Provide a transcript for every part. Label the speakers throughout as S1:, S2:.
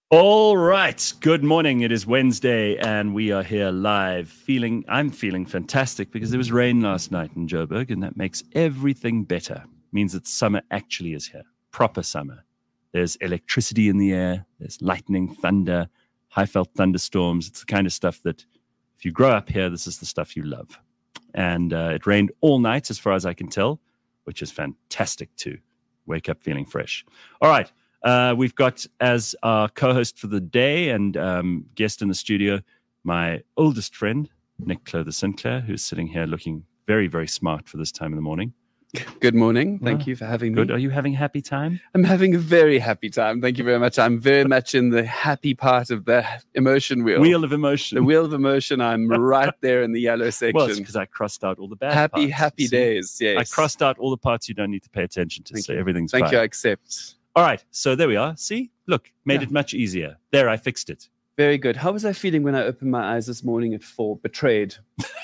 S1: All right. Good morning. It is Wednesday, and we are here live. I'm feeling fantastic because there was rain last night in Joburg, and that makes everything better. Means that summer actually is here. Proper summer. There's electricity in the air. There's lightning, thunder, high-felt thunderstorms. It's the kind of stuff that if you grow up here, this is the stuff you love. And it rained all night, as far as I can tell, which is fantastic too. Wake up feeling fresh. All right. We've got as our co-host for the day and guest in the studio, my oldest friend, Nick Clother-Sinclair, who's sitting here looking very, very smart for this time in the morning.
S2: Good morning. Thank you for having me.
S1: Good. Are you having a happy time?
S2: I'm having a very happy time. Thank you very much. I'm very much in the happy part of the emotion wheel.
S1: Wheel of emotion.
S2: The wheel of emotion. I'm right there in the yellow section.
S1: Well, it's because I crossed out all the bad parts.
S2: Happy days, yes.
S1: I crossed out all the parts you don't need to pay attention to, so everything's fine.
S2: Thank you, I accept.
S1: All right, so there we are. See? Look, made it much easier. There, I fixed it.
S2: Very good. How was I feeling when I opened my eyes this morning at 4? Betrayed.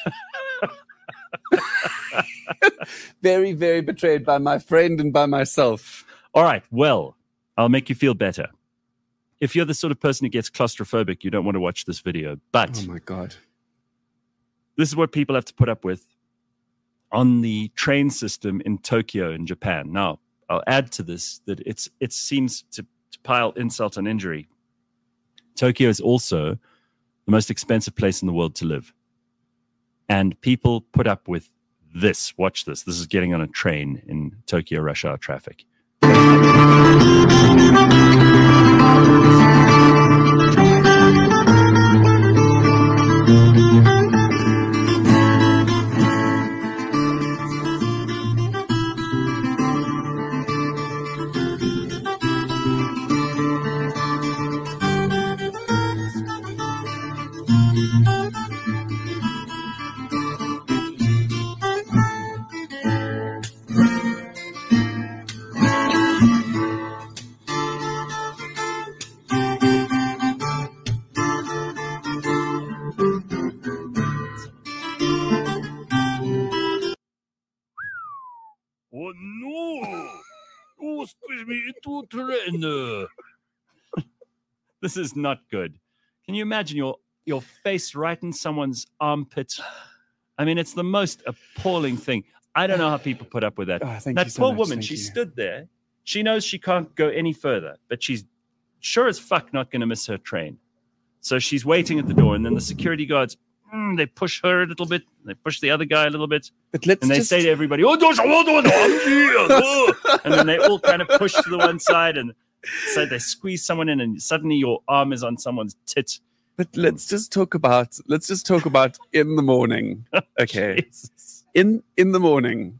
S2: Very, very betrayed by my friend and by myself.
S1: All right, well, I'll make you feel better. If you're the sort of person who gets claustrophobic, you don't want to watch this video. But
S2: oh my God,
S1: this is what people have to put up with on the train system in Tokyo in Japan. Now, I'll add to this that it seems to pile insult on injury. Tokyo is also the most expensive place in the world to live. And people put up with this. Watch this. This is getting on a train in Tokyo rush hour traffic. Oh no! Oh, squeeze me into a train. This is not good. Can you imagine your face right in someone's armpit? I mean, it's the most appalling thing. I don't know how people put up with that. That poor woman, she stood there. She knows she can't go any further, but she's sure as fuck not going to miss her train. So she's waiting at the door, and then the security guards, they push her a little bit. They push the other guy a little bit. And they say to everybody, and then they all kind of push to the one side, and so they squeeze someone in, and suddenly your arm is on someone's tit.
S2: But let's just talk about in the morning. Okay. In the morning.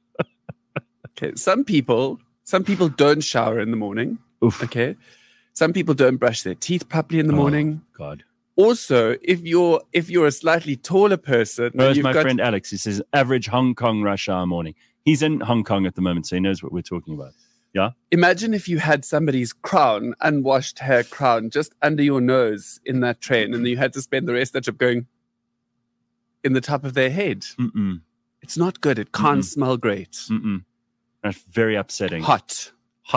S2: Okay. Some people don't shower in the morning.
S1: Oof.
S2: Okay. Some people don't brush their teeth properly in the morning.
S1: God.
S2: Also, if you're a slightly taller person,
S1: where's my friend Alex? He says average Hong Kong rush hour morning. He's in Hong Kong at the moment, so he knows what we're talking about. Yeah.
S2: Imagine if you had somebody's crown, unwashed hair crown, just under your nose in that train, and you had to spend the rest of the trip going in the top of their head.
S1: Mm-mm.
S2: It's not good. It can't smell great.
S1: Mm-mm. That's very upsetting.
S2: Hot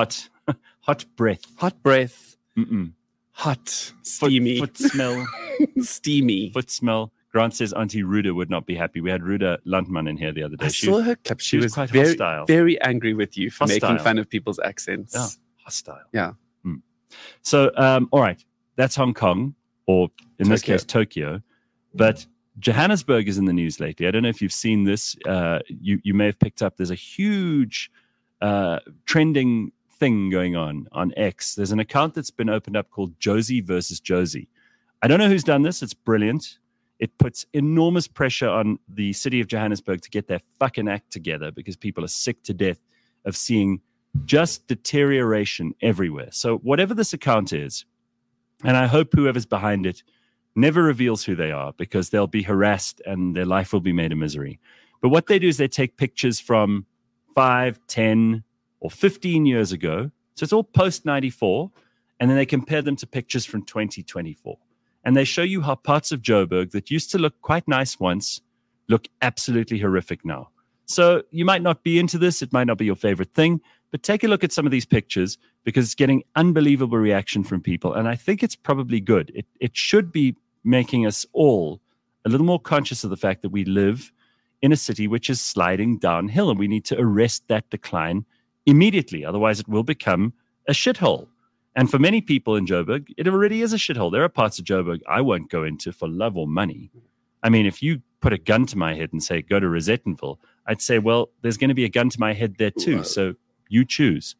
S1: breath.
S2: Hot breath.
S1: Mm-mm.
S2: Hot, steamy.
S1: Foot smell.
S2: Steamy.
S1: Foot smell. Grant says Auntie Ruda would not be happy. We had Ruda Landman in here the other day.
S2: I saw her clip. She was
S1: quite
S2: very,
S1: hostile.
S2: very angry with you for
S1: Hostile.
S2: making fun of people's accents.
S1: Yeah, hostile.
S2: Yeah.
S1: So, all right. That's Hong Kong, or in this case, Tokyo. But Johannesburg is in the news lately. I don't know if you've seen this. You may have picked up. There's a huge trending thing going on X. There's an account that's been opened up called Josie versus Josie. I don't know who's done this. It's brilliant. It puts enormous pressure on the city of Johannesburg to get their fucking act together because people are sick to death of seeing just deterioration everywhere. So whatever this account is, and I hope whoever's behind it never reveals who they are because they'll be harassed and their life will be made a misery. But what they do is they take pictures from 5, 10, or 15 years ago. So it's all post-94. And then they compare them to pictures from 2024. And they show you how parts of Joburg that used to look quite nice once look absolutely horrific now. So you might not be into this. It might not be your favorite thing. but take a look at some of these pictures because it's getting unbelievable reaction from people. And I think it's probably good. It should be making us all a little more conscious of the fact that we live in a city which is sliding downhill, and we need to arrest that decline immediately. Otherwise, it will become a shithole. And for many people in Joburg, it already is a shithole. There are parts of Joburg I won't go into for love or money. I mean, if you put a gun to my head and say, go to Rosettenville, I'd say, well, there's going to be a gun to my head there too. So you choose.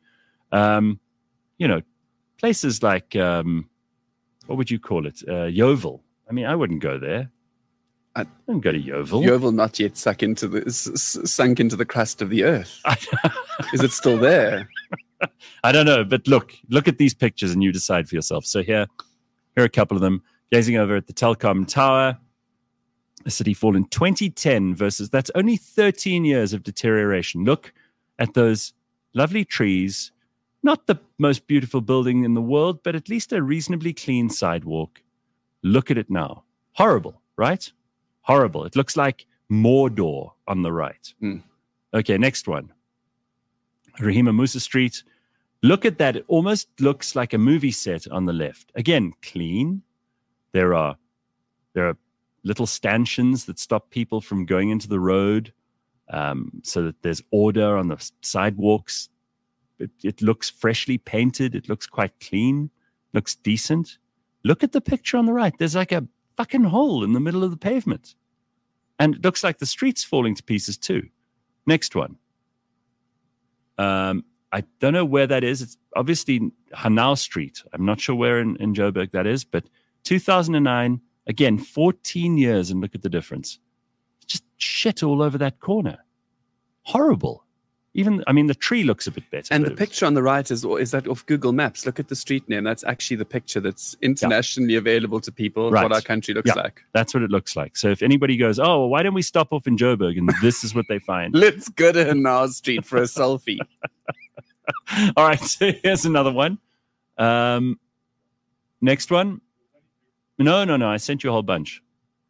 S1: Places like, what would you call it? Yeovil. I mean, I wouldn't go there. I don't go to Yeovil.
S2: Yeovil not yet sunk into the crust of the earth. Is it still there?
S1: I don't know, but look at these pictures and you decide for yourself. So here are a couple of them. Gazing over at the Telkom Tower, a city fall in 2010 versus that's only 13 years of deterioration. Look at those lovely trees, not the most beautiful building in the world, but at least a reasonably clean sidewalk. Look at it now. Horrible, right? Horrible. It looks like Mordor on the right. Okay, next one. Rahima Musa Street. Look at that. It almost looks like a movie set on the left. Again, clean. There are little stanchions that stop people from going into the road, so that there's order on the sidewalks. It looks freshly painted. It looks quite clean. Looks decent. Look at the picture on the right. There's like a fucking hole in the middle of the pavement. And it looks like the street's falling to pieces too. Next one. I don't know where that is. It's obviously Hanau Street. I'm not sure where in Joburg that is, but 2009, again, 14 years, and look at the difference. Just shit all over that corner. Horrible. The tree looks a bit better.
S2: And the picture on the right is that of Google Maps. Look at the street name. That's actually the picture that's internationally available to people, what our country looks like.
S1: That's what it looks like. So if anybody goes, oh, well, why don't we stop off in Joburg? And this is what they find.
S2: Let's go to Hanau Street for a selfie.
S1: All right, so here's another one. Next one. No. I sent you a whole bunch.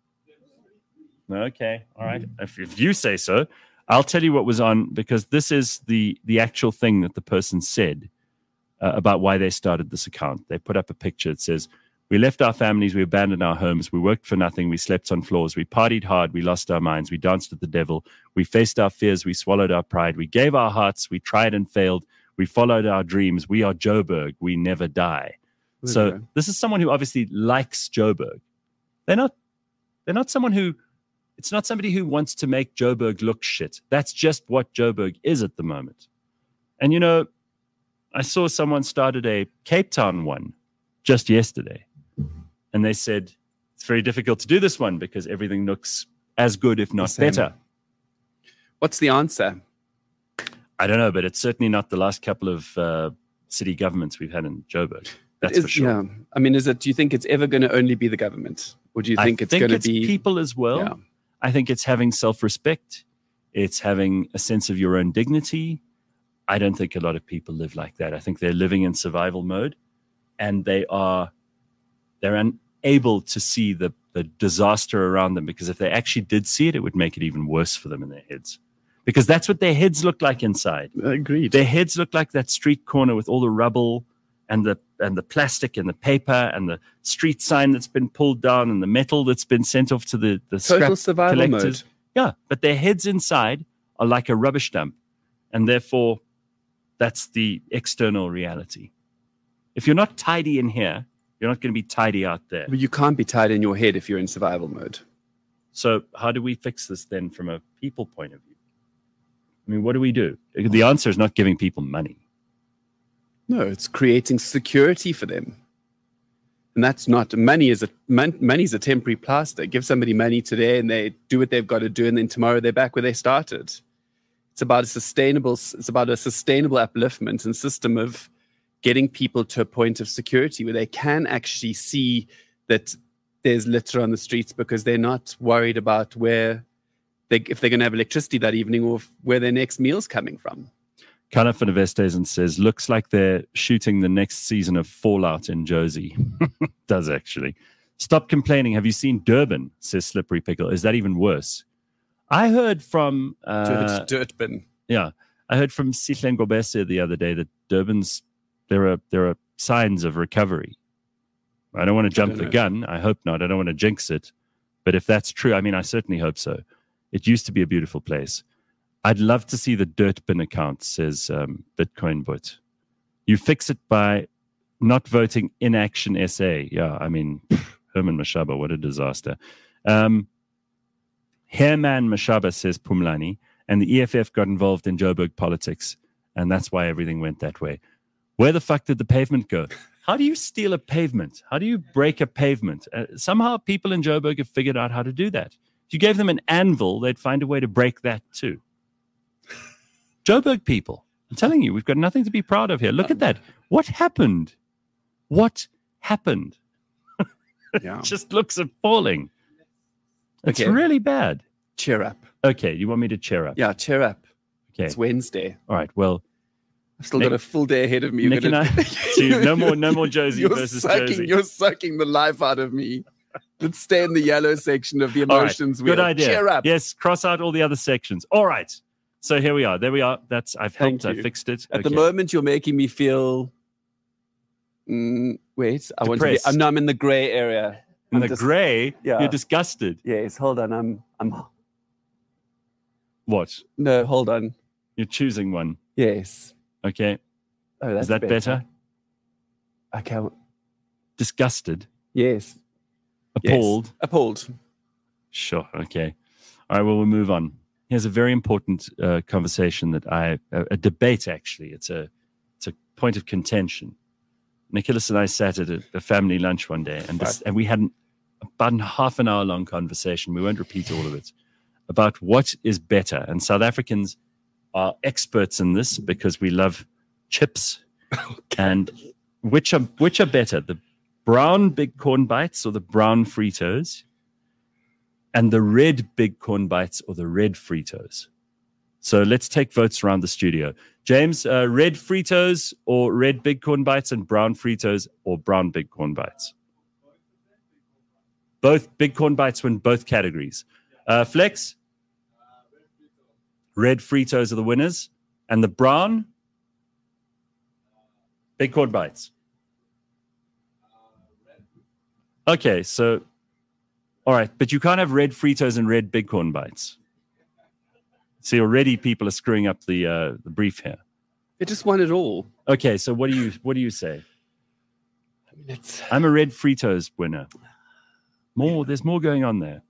S1: Okay, all right. If you say so. I'll tell you what was on, because this is the actual thing that the person said about why they started this account. They put up a picture. It says, we left our families, we abandoned our homes, we worked for nothing, we slept on floors, we partied hard, we lost our minds, we danced with the devil, we faced our fears, we swallowed our pride, we gave our hearts, we tried and failed, we followed our dreams, we are Joburg, we never die. So this is someone who obviously likes Joburg. They're not someone who... It's not somebody who wants to make Joburg look shit. That's just what Joburg is at the moment. And, I saw someone started a Cape Town one just yesterday. And they said, it's very difficult to do this one because everything looks as good, if not better.
S2: What's the answer?
S1: I don't know, but it's certainly not the last couple of city governments we've had in Joburg. That's for sure.
S2: Yeah. I mean, do you think it's ever going to only be the government? Or do you think it's going to be
S1: people as well? Yeah. I think it's having self-respect. It's having a sense of your own dignity. I don't think a lot of people live like that. I think they're living in survival mode, and they're unable to see the disaster around them, because if they actually did see it, it would make it even worse for them in their heads, because that's what their heads look like inside.
S2: Agreed.
S1: Their heads look like that street corner with all the rubble and the plastic and the paper and the street sign that's been pulled down and the metal that's been sent off to the
S2: total
S1: scrap
S2: survival
S1: collectors.
S2: Mode.
S1: Yeah, but their heads inside are like a rubbish dump, and therefore that's the external reality. If you're not tidy in here, you're not going to be tidy out there.
S2: But you can't be tidy in your head if you're in survival mode.
S1: So how do we fix this then from a people point of view? I mean, what do we do? The answer is not giving people money.
S2: No, it's creating security for them. And that's not, money's a temporary plaster. Give somebody money today and they do what they've got to do, and then tomorrow they're back where they started. It's about a sustainable upliftment and system of getting people to a point of security where they can actually see that there's litter on the streets, because they're not worried about if they're going to have electricity that evening, or where their next meal's coming from.
S1: Kana van der Westhuizen says, looks like they're shooting the next season of Fallout in Josie. Does actually. Stop complaining. Have you seen Durban? Says Slippery Pickle. Is that even worse? I heard from...
S2: Dirt bin.
S1: Yeah. I heard from Sihle Ngobese the other day that Durban's there are signs of recovery. I don't want to jump the gun. I hope not. I don't want to jinx it. But if that's true, I mean, I certainly hope so. It used to be a beautiful place. I'd love to see the dirt bin account, says Bitcoin Bot. You fix it by not voting Inaction SA. Yeah, I mean, Herman Mashaba, what a disaster. Hairman Mashaba, says Pumlani, and the EFF got involved in Joburg politics, and that's why everything went that way. Where the fuck did the pavement go? How do you steal a pavement? How do you break a pavement? Somehow people in Joburg have figured out how to do that. If you gave them an anvil, they'd find a way to break that too. Joburg people, I'm telling you, we've got nothing to be proud of here. Look at that. What happened? What happened?
S2: Yeah.
S1: It just looks appalling. It's
S2: Okay.
S1: really bad.
S2: Cheer up.
S1: Okay, you want me to cheer up?
S2: Yeah, cheer up.
S1: Okay.
S2: It's Wednesday.
S1: All right. Well,
S2: I've still
S1: Nick-
S2: got a full day ahead of me. You're
S1: Nick and I, no more Josie versus Josie.
S2: You're sucking the life out of me. Let's stay in the yellow section of the
S1: All right,
S2: emotions wheel.
S1: good idea.
S2: Cheer up.
S1: Yes, cross out all the other sections. All right. So here we are. There we are. I've
S2: Thank
S1: helped. I
S2: you.
S1: fixed it.
S2: At the moment, you're making me feel. Wait, I want to be.
S1: Depressed.
S2: I'm in the grey area.
S1: In
S2: I'm
S1: the grey,
S2: yeah.
S1: you're disgusted.
S2: Yes, hold on. I'm.
S1: What?
S2: No, hold on.
S1: You're choosing one.
S2: Yes.
S1: Okay.
S2: Oh, that's
S1: Is that better?
S2: Okay.
S1: Disgusted.
S2: Yes.
S1: Appalled.
S2: Yes. Appalled.
S1: Sure. Okay. All right. Well, we'll move on. Here's a very important conversation that a debate, actually. It's a point of contention. Nicholas and I sat at a family lunch one day, and we had about a half an hour long conversation. We won't repeat all of it about what is better. And South Africans are experts in this because we love chips. And which are better, the brown big corn bites or the brown Fritos? And the red big corn bites or the red Fritos? So let's take votes around the studio. James, red Fritos or red big corn bites, and brown Fritos or brown big corn bites? Both big corn bites win both categories. Flex? Red Fritos are the winners. And the brown? Big corn bites. Okay, so, all right, but you can't have red Fritos and red big corn bites. See, already people are screwing up the brief here.
S2: They just won it all.
S1: Okay, so what do you say?
S2: I mean,
S1: I'm a red Fritos winner. There's more going on there.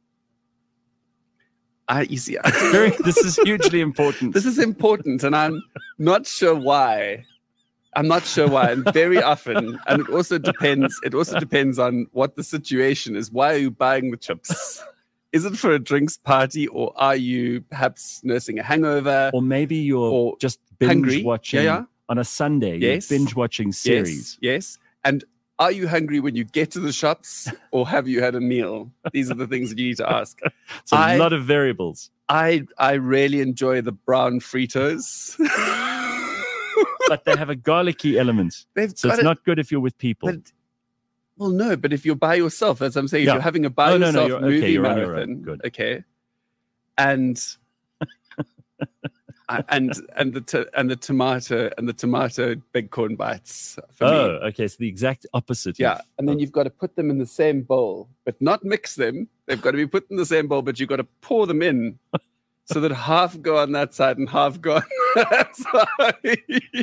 S2: You see,
S1: This is hugely important.
S2: This is important, and I'm not sure why. And very often, and it also depends on what the situation is. Why are you buying the chips? Is it for a drinks party, or are you perhaps nursing a hangover?
S1: Or maybe you're just binge
S2: hungry.
S1: watching on a Sunday.
S2: Yes.
S1: You're binge watching series.
S2: Yes. And are you hungry when you get to the shops, or have you had a meal? These are the things that you need to ask.
S1: It's a lot of variables.
S2: I really enjoy the brown Fritos.
S1: But they have a garlicky element. So it's not good if you're with people.
S2: But if you're by yourself, as I'm saying,
S1: Yeah.
S2: if you're having a by yourself movie
S1: you're on your
S2: marathon,
S1: own. Good.
S2: okay, and the tomato big corn bites for me.
S1: Okay. So the exact opposite.
S2: Yeah, and then you've got to put them in the same bowl, but not mix them. They've got to be put in the same bowl, but you've got to pour them in so that half go on that side and half go on that side.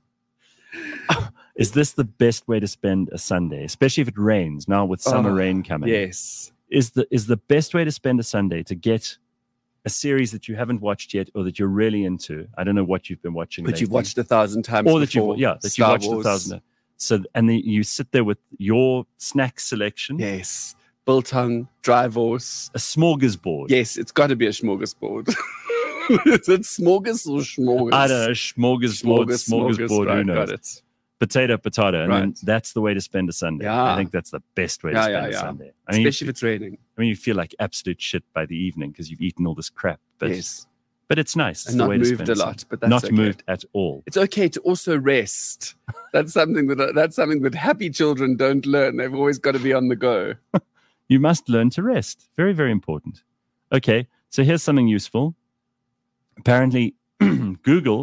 S1: Is this the best way to spend a Sunday, especially if it rains now with summer rain coming?
S2: Yes.
S1: Is the best way to spend a Sunday to get a series that you haven't watched yet or that you're really into? I don't know what you've been watching,
S2: But
S1: lately.
S2: you've watched 1,000 times
S1: or that
S2: before.
S1: you've
S2: Star
S1: watched
S2: Wars.
S1: 1,000. So and then you sit there with your snack selection,
S2: Yes. Biltong, dry horse.
S1: a smorgasbord.
S2: Yes, it's got to be a smorgasbord. Is it smorgas or schmorgas?
S1: I don't know, smorgasbord,
S2: right,
S1: who knows?
S2: got it.
S1: Potato, and then
S2: Right.
S1: that's the way to spend a Sunday.
S2: Yeah.
S1: I think that's the best way to spend a Sunday. I mean,
S2: Especially if it's raining.
S1: you feel like absolute shit by the evening because you've eaten all this crap. But
S2: Yes.
S1: but it's nice. It's
S2: And
S1: the
S2: not
S1: way to
S2: moved
S1: spend
S2: a
S1: a
S2: lot,
S1: Sunday.
S2: but that's
S1: not
S2: okay.
S1: moved at all.
S2: It's okay to also rest. That's something that happy children don't learn. They've always got to be on the go.
S1: You must learn to rest. Very, very important. Okay, so here's something useful. Apparently, Google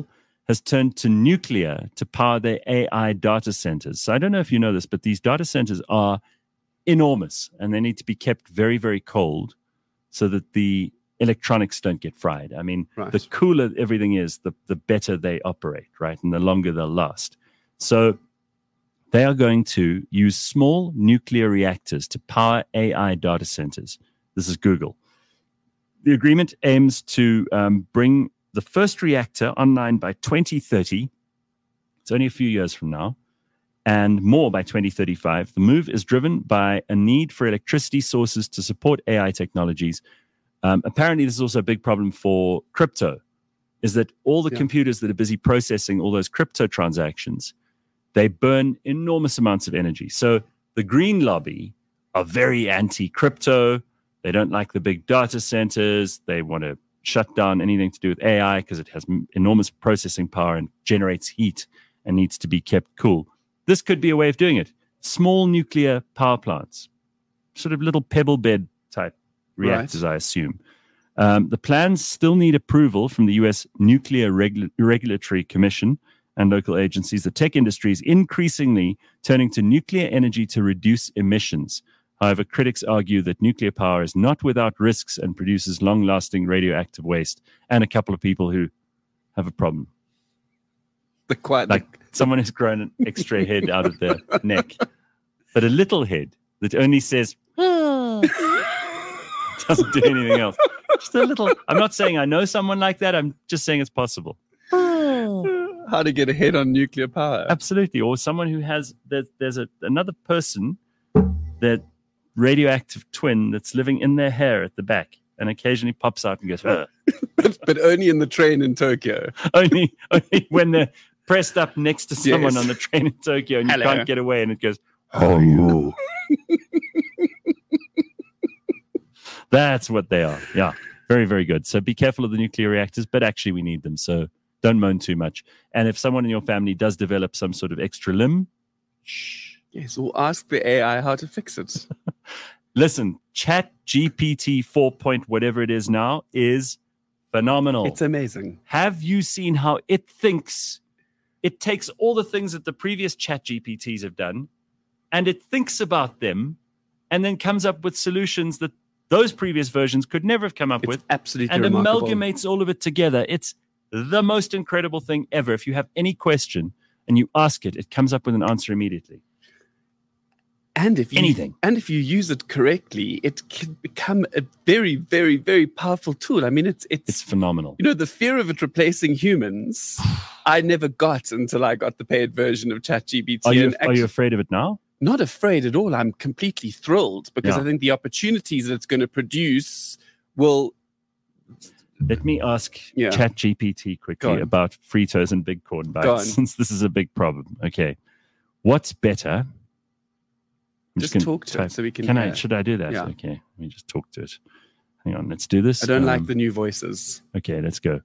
S1: has turned to nuclear to power their AI data centers. So I don't know if you know this, but these data centers are enormous and they need to be kept very, very cold so that the electronics don't get fried. I mean, the cooler everything is, the better they operate, right? And the longer they'll last. So they are going to use small nuclear reactors to power AI data centers. This is Google. The agreement aims to bring the first reactor online by 2030. It's only a few years from now, and more by 2035. The move is driven by a need for electricity sources to support AI technologies. Apparently, this is also a big problem for crypto, is that all the computers that are busy processing all those crypto transactions, they burn enormous amounts of energy. So the green lobby are very anti-crypto. They don't like the big data centers. They want to shut down anything to do with AI because it has enormous processing power and generates heat and needs to be kept cool. This could be a way of doing it. Small nuclear power plants, sort of little pebble bed type reactors, I assume. The plans still need approval from the U.S. Nuclear Regulatory Commission and local agencies. The tech industry is increasingly turning to nuclear energy to reduce emissions. However, critics argue that nuclear power is not without risks and produces long-lasting radioactive waste, and a couple of people who have a problem. Someone has grown an extra head out of their neck, but a little head that only says, doesn't do anything else. Just a little. I'm not saying I know someone like that. I'm just saying it's possible.
S2: How to get ahead on nuclear power.
S1: Absolutely. Or someone who has, there's another person that radioactive twin that's living in their hair at the back and occasionally pops out and goes,
S2: but only in the train in Tokyo.
S1: only when they're pressed up next to someone on the train in Tokyo and you can't get away and it goes, oh, you. That's what they are. Yeah. Very, very good. So be careful of the nuclear reactors, but actually we need them. So don't moan too much. And if someone in your family does develop some sort of extra limb, shh.
S2: Yes, or ask the AI how to fix it.
S1: Listen, ChatGPT 4 point whatever it is now is phenomenal.
S2: It's amazing.
S1: Have you seen how it thinks? It takes all the things that the previous ChatGPTs have done and it thinks about them and then comes up with solutions that those previous versions could never have come up with.
S2: Absolutely
S1: and
S2: remarkable.
S1: Amalgamates all of it together. It's the most incredible thing ever. If you have any question and you ask it, it comes up with an answer immediately.
S2: And if you use it correctly, it can become a very, very, very powerful tool. I mean, it's
S1: phenomenal.
S2: You know, the fear of it replacing humans, I never got until I got the paid version of ChatGPT.
S1: Are you afraid of it now?
S2: Not afraid at all. I'm completely thrilled because I think the opportunities that it's going to produce will.
S1: Let me ask ChatGPT quickly about Fritos and big corn bites, since this is a big problem. Okay, what's better?
S2: Just talk to it so we can.
S1: Should I do that?
S2: Yeah.
S1: Okay, let me just talk to it. Hang on, let's do this.
S2: I don't like the new voices.
S1: Okay, let's go.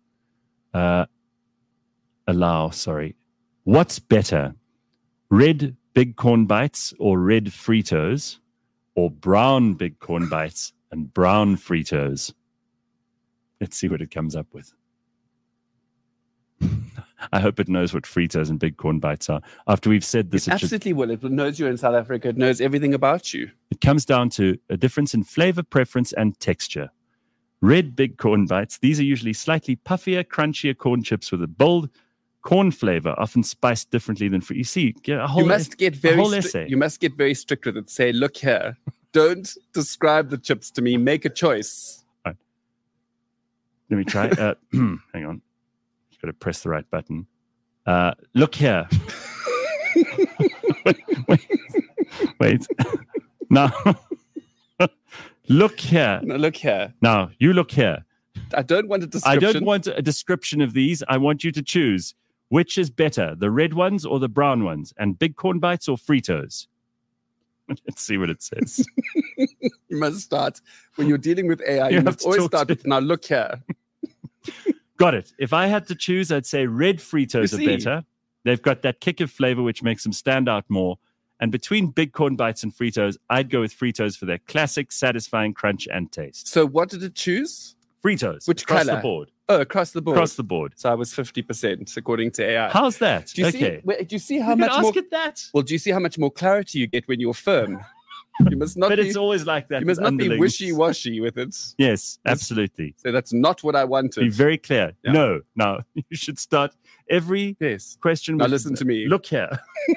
S1: Sorry. What's better, red big corn bites or red Fritos, or brown big corn bites and brown Fritos? Let's see what it comes up with. I hope it knows what Fritos and big corn bites are. After we've said this,
S2: it absolutely will. It knows you're in South Africa. It knows everything about you.
S1: It comes down to a difference in flavor, preference, and texture. Red big corn bites. These are usually slightly puffier, crunchier corn chips with a bold corn flavor, often spiced differently than you see.
S2: You must get very strict with it. Say, look here. Don't describe the chips to me. Make a choice.
S1: All right. Let me try. Hang on. Got to press the right button. Look here. wait. Now, look here.
S2: No, look here.
S1: Now, you look here.
S2: I don't want a description.
S1: I don't want a description of these. I want you to choose which is better, the red ones or the brown ones, and big corn bites or Fritos. Let's see what it says.
S2: You must start when you're dealing with AI. You must always start with now. Look here.
S1: Got it. If I had to choose, I'd say red Fritos are better. They've got that kick of flavor which makes them stand out more. And between big corn bites and Fritos, I'd go with Fritos for their classic, satisfying crunch and taste.
S2: So what did it choose?
S1: Fritos.
S2: Which
S1: across
S2: color?
S1: The board.
S2: Oh, across the board.
S1: Across the board.
S2: So I was 50% according to AI.
S1: How's that?
S2: Do you see how much more?
S1: At that.
S2: Well, do you see how much more clarity you get when you're firm? You must not.
S1: But it's always like that.
S2: You must not be wishy-washy with it.
S1: Yes, absolutely.
S2: So that's not what I wanted.
S1: Be very clear. Yeah. No. You should start every question.
S2: Now listen to me.
S1: Look here.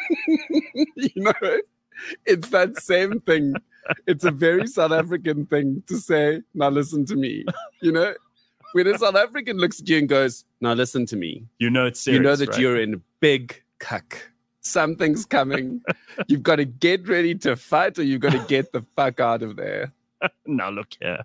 S2: It's that same thing. It's a very South African thing to say, now listen to me. When a South African looks at you and goes, now listen to me.
S1: It's serious.
S2: You know that
S1: right?
S2: you're in big cuck. Something's coming. You've got to get ready to fight, or you've got to get the fuck out of there.
S1: Now look here.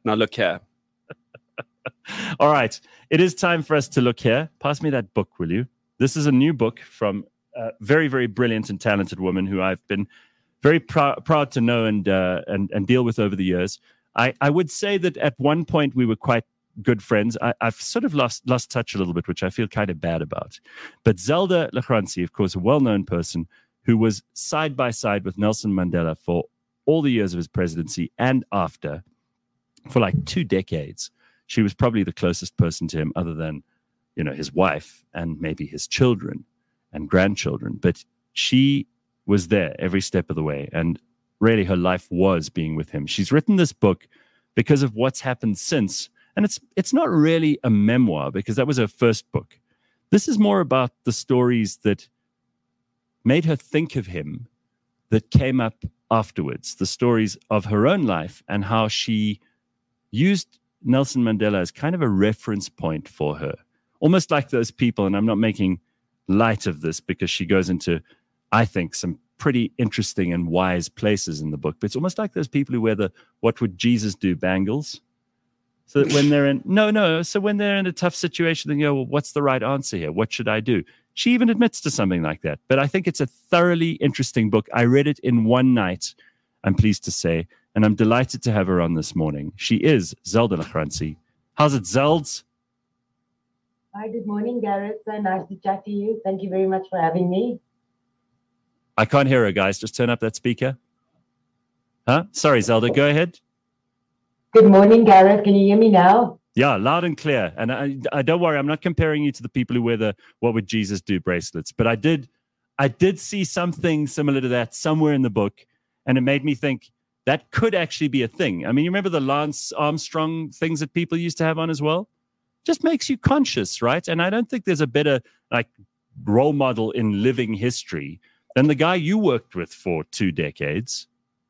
S1: All right. It is time for us to look here. Pass me that book, will you? This is a new book from a very, very brilliant and talented woman who I've been very proud to know and deal with over the years. I would say that at one point we were quite good friends. I've sort of lost touch a little bit, which I feel kind of bad about. But Zelda Lachransi, of course, a well-known person who was side by side with Nelson Mandela for all the years of his presidency and after, for like 2 decades. She was probably the closest person to him other than, his wife and maybe his children and grandchildren. But she was there every step of the way. And really her life was being with him. She's written this book because of what's happened since. And it's not really a memoir because that was her first book. This is more about the stories that made her think of him that came up afterwards, the stories of her own life and how she used Nelson Mandela as kind of a reference point for her. Almost like those people, and I'm not making light of this because she goes into, I think, some pretty interesting and wise places in the book, but it's almost like those people who wear the "What would Jesus do" bangles. So that when they're when they're in a tough situation, they go, well, what's the right answer here? What should I do? She even admits to something like that. But I think it's a thoroughly interesting book. I read it in one night, I'm pleased to say, and I'm delighted to have her on this morning. She is Zelda Lachransi. How's it, Zelds?
S3: Hi, good morning, Gareth. So nice to chat to you. Thank you very much for having me.
S1: I can't hear her, guys. Just turn up that speaker. Huh? Sorry, Zelda. Go ahead.
S3: Good morning, Gareth. Can you hear me now?
S1: Yeah, loud and clear. And I don't worry, I'm not comparing you to the people who wear the "What would Jesus do" bracelets. But I did see something similar to that somewhere in the book, and it made me think that could actually be a thing. I mean, you remember the Lance Armstrong things that people used to have on as well? Just makes you conscious, right? And I don't think there's a better role model in living history than the guy you worked with for 2 decades.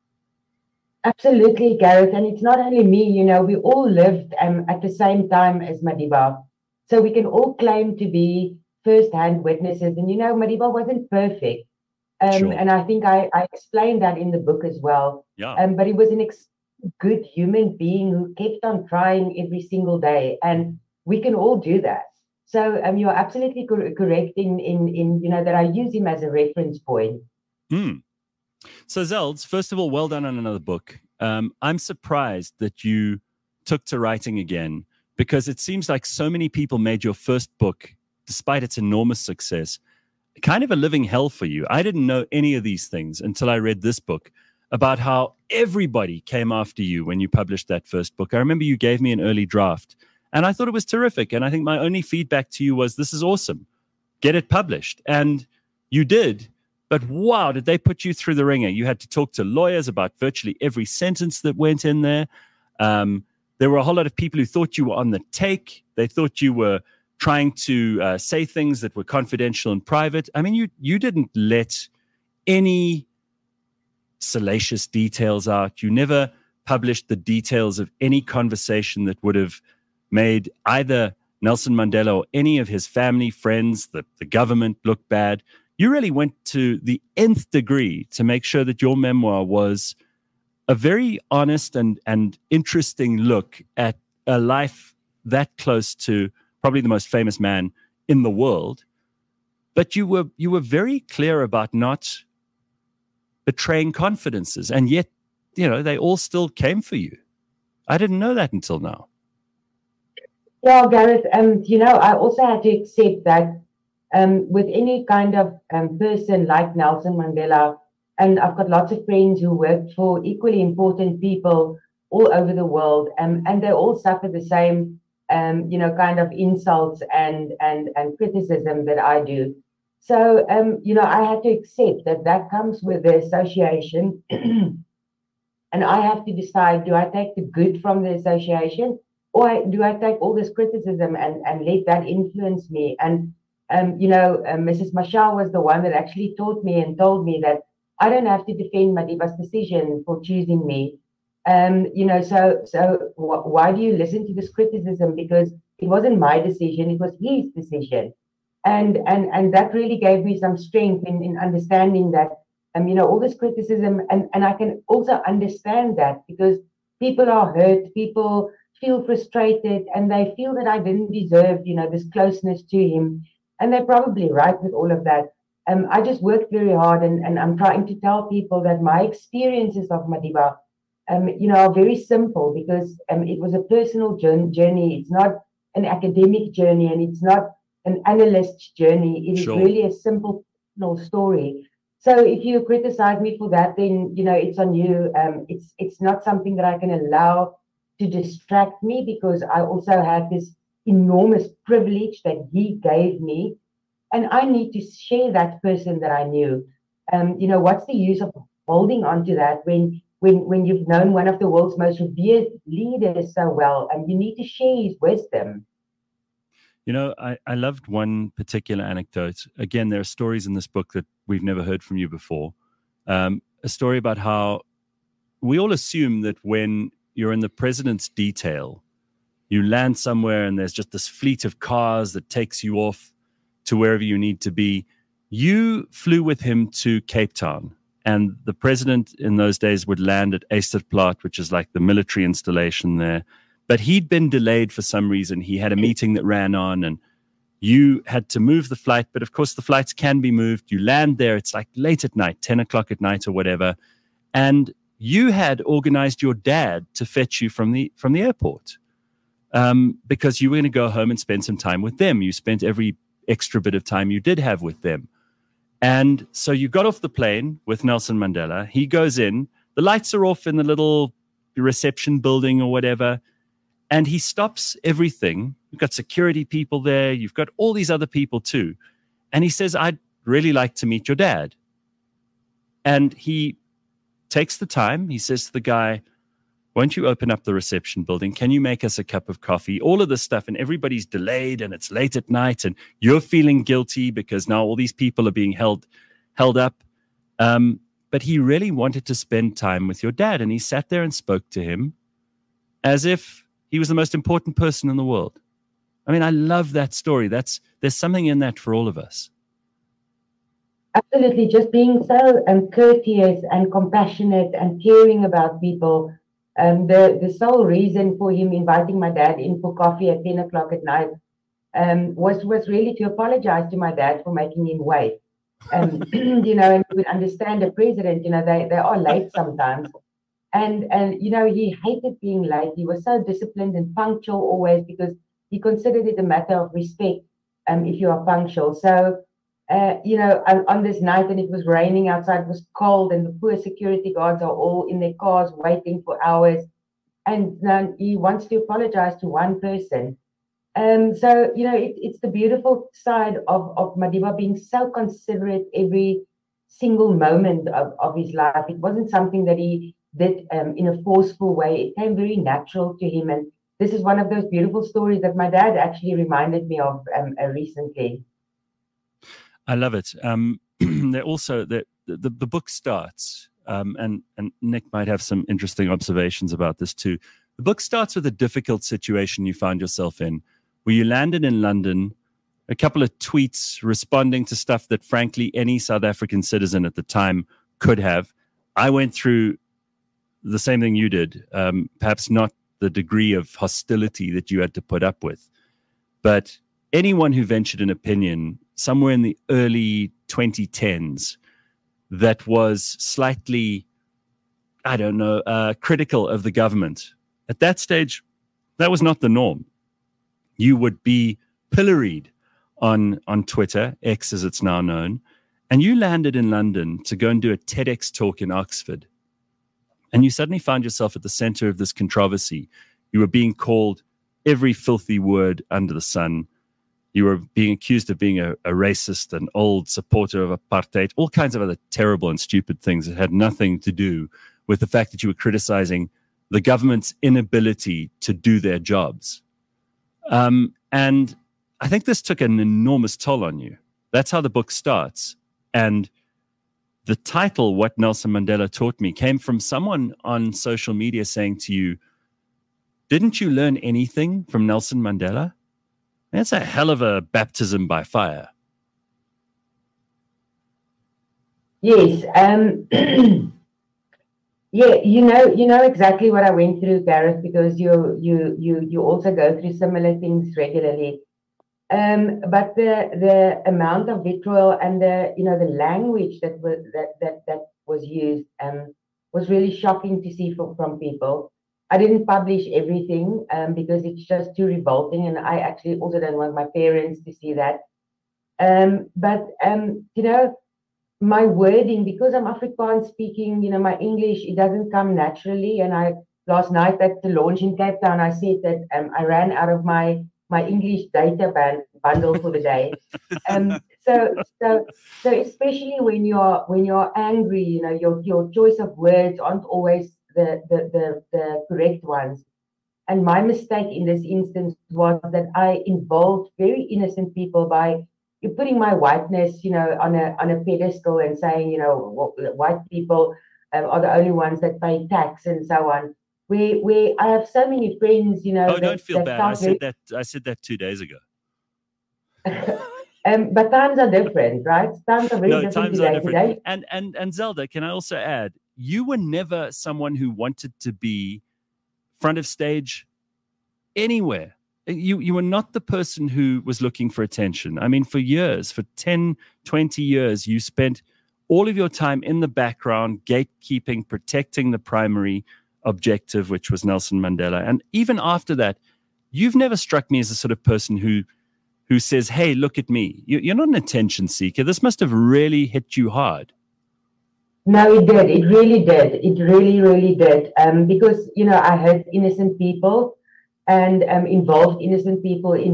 S3: Absolutely, Gareth. And it's not only me, we all lived at the same time as Madiba. So we can all claim to be first-hand witnesses. And, Madiba wasn't perfect.
S1: Sure.
S3: And I think I explained that in the book as well.
S1: Yeah.
S3: But he was an good human being who kept on trying every single day. And we can all do that. So you're absolutely correct in that I use him as a reference point.
S1: Mm. So Zelds, first of all, well done on another book. I'm surprised that you took to writing again because it seems like so many people made your first book, despite its enormous success, kind of a living hell for you. I didn't know any of these things until I read this book about how everybody came after you when you published that first book. I remember you gave me an early draft and I thought it was terrific. And I think my only feedback to you was, this is awesome. Get it published. And you did. But wow, did they put you through the ringer? You had to talk to lawyers about virtually every sentence that went in there. There were a whole lot of people who thought you were on the take. They thought you were trying to say things that were confidential and private. I mean, you didn't let any salacious details out. You never published the details of any conversation that would have made either Nelson Mandela or any of his family, friends, the government look bad. You really went to the nth degree to make sure that your memoir was a very honest and interesting look at a life that close to probably the most famous man in the world. But you were very clear about not betraying confidences, and yet, they all still came for you. I didn't know that until now.
S3: Yeah, Gareth, I also had to accept that with any kind of person like Nelson Mandela, and I've got lots of friends who worked for equally important people all over the world, and they all suffer the same kind of insults and criticism that I do. So, I had to accept that comes with the association. And I have to decide, do I take the good from the association, or do I take all this criticism and let that influence me? And, Mrs. Mashal was the one that actually taught me and told me that I don't have to defend Madiba's decision for choosing me. So why do you listen to this criticism? Because it wasn't my decision, it was his decision. And that really gave me some strength in understanding that, all this criticism, and I can also understand that because people are hurt, people feel frustrated, and they feel that I didn't deserve, this closeness to him. And they're probably right with all of that. I just worked very hard, and I'm trying to tell people that my experiences of Madiba, are very simple because it was a personal journey. It's not an academic journey, and it's not an analyst's journey. It is really a simple personal story. So if you criticize me for that, then it's on you. It's not something that I can allow to distract me, because I also had this enormous privilege that he gave me, and I need to share that person that I knew. What's the use of holding on to that when you've known one of the world's most revered leaders so well, and you need to share his wisdom.
S1: I loved one particular anecdote. Again, there are stories in this book that we've never heard from you before. A story about how we all assume that when you're in the president's detail, you land somewhere and there's just this fleet of cars that takes you off to wherever you need to be. You flew with him to Cape Town, and the president in those days would land at Eysterplaat, which is like the military installation there. But he'd been delayed for some reason. He had a meeting that ran on, and you had to move the flight. But of course, the flights can be moved. You land there. It's like late at night, 10 o'clock at night or whatever. And you had organized your dad to fetch you from the airport because you were going to go home and spend some time with them. You spent every extra bit of time you did have with them. And so you got off the plane with Nelson Mandela. He goes in. The lights are off in the little reception building or whatever. And he stops everything. You've got security people there. You've got all these other people too. And he says, I'd really like to meet your dad. And he takes the time. He says to the guy, won't you open up the reception building? Can you make us a cup of coffee? All of this stuff. And everybody's delayed and it's late at night. And you're feeling guilty because now all these people are being held up. But he really wanted to spend time with your dad. And he sat there and spoke to him as if he was the most important person in the world. I mean, I love that story. There's something in that for all of us.
S3: Absolutely. Just being so courteous and compassionate and caring about people. The sole reason for him inviting my dad in for coffee at 10 o'clock at night was really to apologize to my dad for making him wait. And we understand the president, they are late sometimes. And he hated being late. He was so disciplined and punctual always because he considered it a matter of respect if you are punctual. So, on this night, and it was raining outside, it was cold, and the poor security guards are all in their cars waiting for hours. And then he wants to apologize to one person. So, it's the beautiful side of Madiba being so considerate every single moment of his life. It wasn't something that he did in a forceful way. It came very natural to him. And this is one of those beautiful stories that my dad actually reminded me of recently.
S1: I love it. They're also the book starts, and Nick might have some interesting observations about this too. The book starts with a difficult situation you found yourself in, where you landed in London, a couple of tweets responding to stuff that, frankly, any South African citizen at the time could have. I went through the same thing you did, perhaps not the degree of hostility that you had to put up with. But anyone who ventured an opinion somewhere in the early 2010s that was slightly, critical of the government, at that stage, that was not the norm. You would be pilloried on Twitter, X as it's now known, and you landed in London to go and do a TEDx talk in Oxford. And you suddenly found yourself at the center of this controversy. You were being called every filthy word under the sun. You were being accused of being a racist, an old supporter of apartheid, all kinds of other terrible and stupid things that had nothing to do with the fact that you were criticizing the government's inability to do their jobs. And I think this took an enormous toll on you. That's how the book starts. And the title, What Nelson Mandela Taught Me, came from someone on social media saying to you, didn't you learn anything from Nelson Mandela? That's a hell of a baptism by fire.
S3: Yes. Yeah, you know exactly what I went through, Gareth, because you also go through similar things regularly. But the amount of vitriol and the language that was used was really shocking to see from people. I didn't publish everything because it's just too revolting, and I actually also don't want my parents to see that. But my wording, because I'm Afrikaans speaking, my English, it doesn't come naturally. And last night at the launch in Cape Town, I said that I ran out of my English data bundle for the day. So especially when you're angry, your choice of words aren't always the correct ones. And my mistake in this instance was that I involved very innocent people by putting my whiteness, on a pedestal and saying, white people are the only ones that pay tax and so on. Where I have so many friends,
S1: Oh, don't feel bad. I said that 2 days ago.
S3: But times are different, right? Times are very different today.
S1: And Zelda, can I also add, you were never someone who wanted to be front of stage anywhere. You were not the person who was looking for attention. I mean, for years, for 10, 20 years, you spent all of your time in the background, gatekeeping, protecting the primary objective, which was Nelson Mandela. And even after that, you've never struck me as the sort of person who says, hey, look at me. You're not an attention seeker. This must have really hit you hard.
S3: No, it did. It really did. It really, really did. Because, I hurt innocent people and involved innocent people in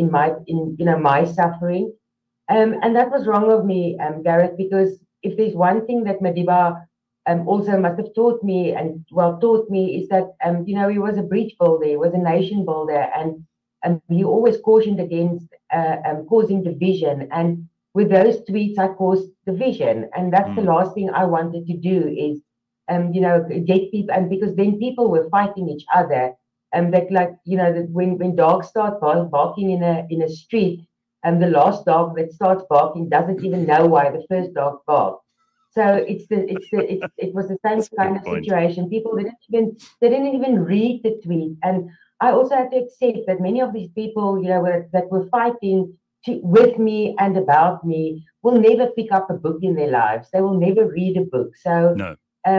S3: my suffering. And that was wrong of me, Gareth, because if there's one thing that Madiba also must have taught me is that, he was a bridge builder, he was a nation builder, and he always cautioned against causing division. And with those tweets, I caused division. And that's the last thing I wanted to do is, get people, and because then people were fighting each other. That when dogs start barking in a street, and the last dog that starts barking doesn't even know why the first dog barked. So it was the same kind of situation. People didn't even read the tweet, and I also had to accept that many of these people, that were fighting with me and about me, will never pick up a book in their lives. They will never read a book. So,
S1: no.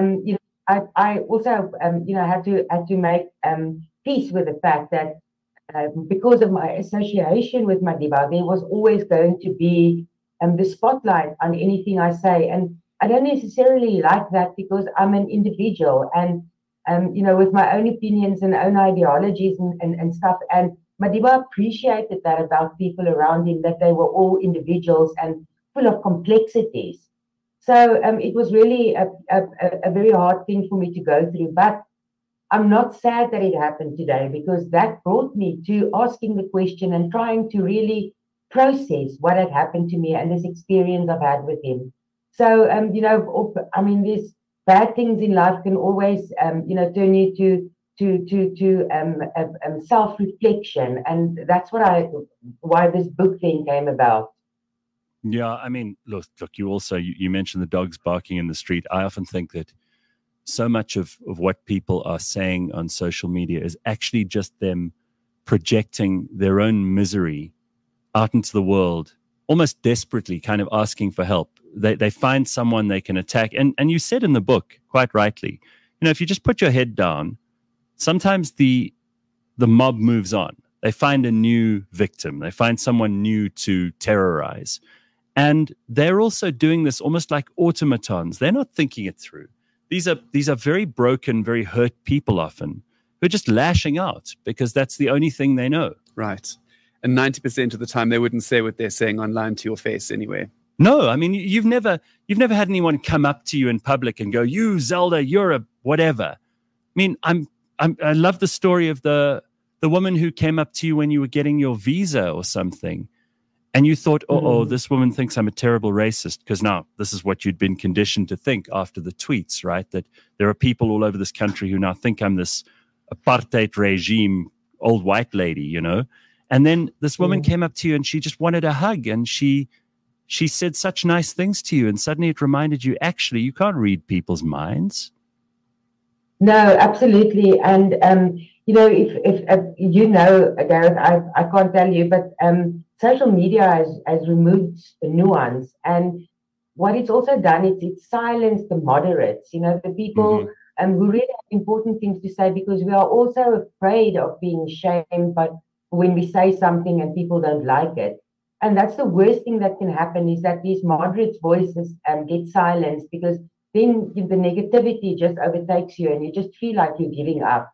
S3: I also, had to make peace with the fact that because of my association with Madiba, there was always going to be the spotlight on anything I say. And I don't necessarily like that because I'm an individual and, with my own opinions and own ideologies and stuff. And Madiba appreciated that about people around him, that they were all individuals and full of complexities. So it was really a very hard thing for me to go through. But I'm not sad that it happened today, because that brought me to asking the question and trying to really process what had happened to me and this experience I've had with him. So, these bad things in life can always, turn you to self-reflection. And that's why this book thing came about.
S1: Yeah, I mean, look, you mentioned the dogs barking in the street. I often think that so much of what people are saying on social media is actually just them projecting their own misery out into the world, almost desperately, kind of asking for help. They find someone they can attack. And you said in the book, quite rightly, if you just put your head down, sometimes the mob moves on. They find a new victim. They find someone new to terrorize. And they're also doing this almost like automatons. They're not thinking it through. These are very broken, very hurt people often who are just lashing out because that's the only thing they know.
S2: Right. And 90% of the time, they wouldn't say what they're saying online to your face anyway.
S1: No, I mean, you've never had anyone come up to you in public and go, "You, Zelda, you're a whatever." I mean, I love the story of the woman who came up to you when you were getting your visa or something, and you thought, "Oh, this woman thinks I'm a terrible racist," because now this is what you'd been conditioned to think after the tweets, right? That there are people all over this country who now think I'm this apartheid regime old white lady, you know. And then this woman came up to you and she just wanted a hug, and she said such nice things to you, and suddenly it reminded you, actually, you can't read people's minds.
S3: No, absolutely. And, you know, if you know, Gareth, I can't tell you, but social media has removed the nuance. And what it's also done, it's silenced the moderates, you know, the people who really have important things to say, because we are also afraid of being shamed but when we say something and people don't like it. And that's the worst thing that can happen, is that these moderates' voices get silenced, because then the negativity just overtakes you and you just feel like you're giving up.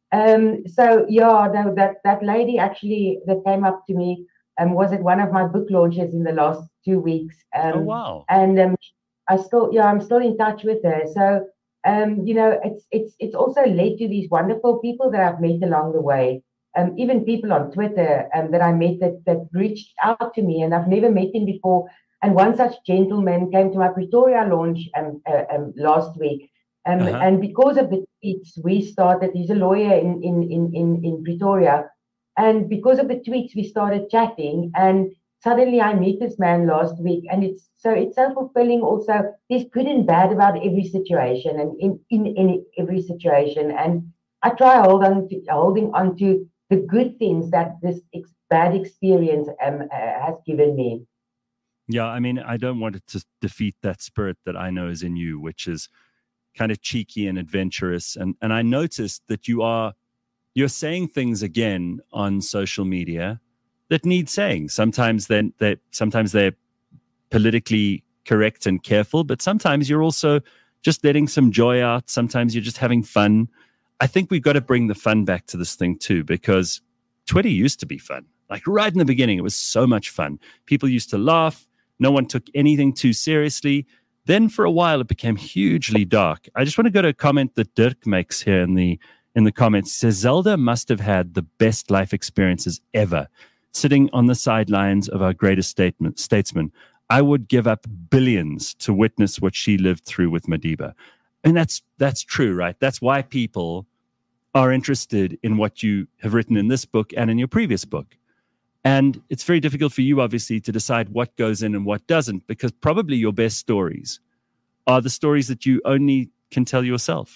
S3: So yeah, that lady actually that came up to me was at one of my book launches in the last 2 weeks.
S1: Oh wow!
S3: And I'm still in touch with her. So you know, it's also led to these wonderful people that I've met along the way. Even people on Twitter that I met that reached out to me, and I've never met him before. And one such gentleman came to my Pretoria launch last week. And because of the tweets, we started, he's a lawyer in Pretoria. And because of the tweets, we started chatting. And suddenly I meet this man last week. And it's so fulfilling also. There's good and bad about every situation and in every situation. And I try holding on to the good things that this bad experience has given me.
S1: Yeah, I mean, I don't want it to defeat that spirit that I know is in you, which is kind of cheeky and adventurous. And I noticed that you're saying things again on social media that need saying. Sometimes they're politically correct and careful, but sometimes you're also just letting some joy out. Sometimes you're just having fun. I think we've got to bring the fun back to this thing too, because Twitter used to be fun. Like right in the beginning, it was so much fun. People used to laugh. No one took anything too seriously. Then for a while, it became hugely dark. I just want to go to a comment that Dirk makes here in the comments. He says, Zelda must have had the best life experiences ever. Sitting on the sidelines of our greatest statesman, I would give up billions to witness what she lived through with Madiba. And that's true, right? That's why people are interested in what you have written in this book and in your previous book. And it's very difficult for you, obviously, to decide what goes in and what doesn't, because probably your best stories are the stories that you only can tell yourself.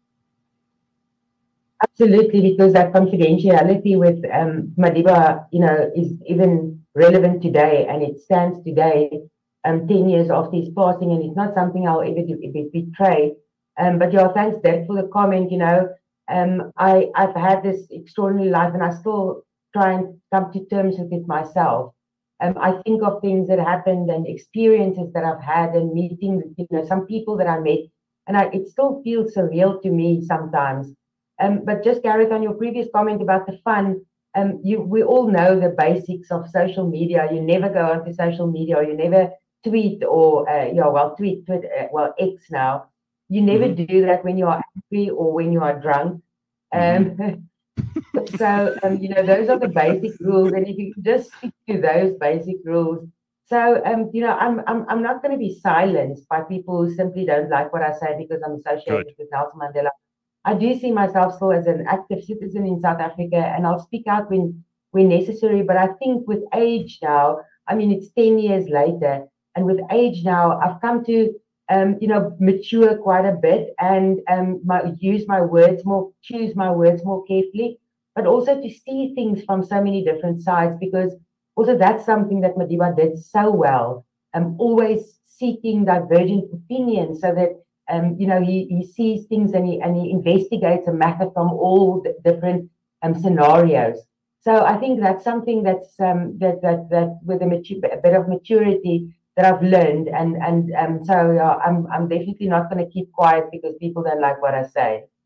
S3: Absolutely, because that confidentiality with Madiba, you know, is even relevant today, and it stands today, 10 years after his passing, and it's not something I'll ever betray. But yeah, thanks, Dirk, for the comment. You know, I've had this extraordinary life, and I still try and come to terms with it myself. I think of things that happened and experiences that I've had and meeting, you know, some people that I met, and it still feels surreal to me sometimes. But just, Gareth, on your previous comment about the fun, we all know the basics of social media. You never go onto social media, or you never tweet, or tweet, X now. You never do that when you are angry or when you are drunk. So, you know, those are the basic rules, and if you just stick to those basic rules. So, you know, I'm not going to be silenced by people who simply don't like what I say because I'm associated with Nelson Mandela. I do see myself still as an active citizen in South Africa, and I'll speak out when necessary. But I think with age now, I mean, it's 10 years later, and with age now, I've come to, you know, mature quite a bit and choose my words more carefully, but also to see things from so many different sides, because also that's something that Madiba did so well, always seeking divergent opinions, so that you know, he sees things and he investigates a matter from all the different scenarios. So I think that's something that's that with a bit of maturity that I've learned, and so I'm definitely not going to keep quiet because people don't like what I say.